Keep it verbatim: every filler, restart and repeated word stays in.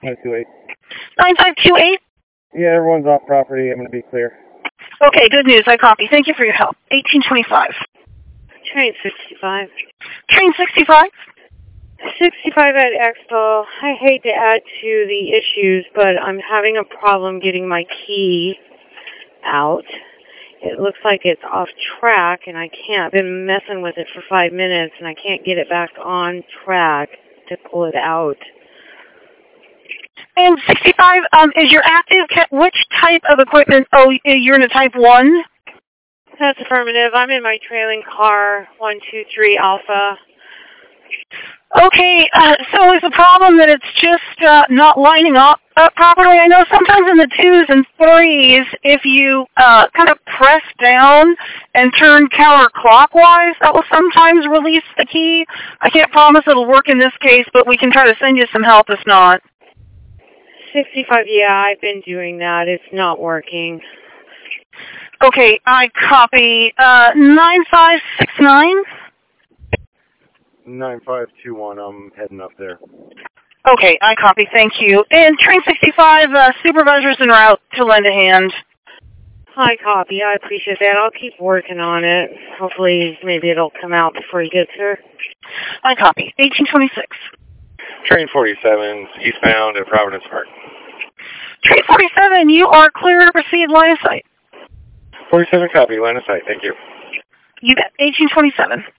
nine two eight. nine five two eight? Yeah, everyone's off property. I'm going to be clear. Okay, good news. I copy. Thank you for your help. eighteen twenty-five. Train sixty-five. Train sixty-five? sixty-five at Expo. I hate to add to the issues, but I'm having a problem getting my key out. It looks like it's off track, and I can't. I've been messing with it for five minutes, and I can't get it back on track to pull it out. And sixty-five, um, is your active, ca- which type of equipment? Oh, you're in a type one? That's affirmative. I'm in my trailing car, one two three Alpha. Okay, uh, so is the problem that it's just uh, not lining up uh, properly? I know sometimes in the twos and threes, if you uh, kind of press down and turn counterclockwise, that will sometimes release the key. I can't promise it'll work in this case, but we can try to send you some help if not. sixty-five, yeah, I've been doing that. It's not working. Okay, I copy. Uh, nine five six nine? nine five two one, I'm heading up there. Okay, I copy. Thank you. And Train sixty-five, uh, supervisor's en route to lend a hand. Hi, copy. I appreciate that. I'll keep working on it. Hopefully, maybe it'll come out before he gets here. I copy. eighteen twenty-six. Train forty-seven, eastbound at Providence Park. Train forty-seven, you are clear to proceed, line of sight. forty-seven, copy, line of sight. Thank you. You bet. eighteen twenty-seven.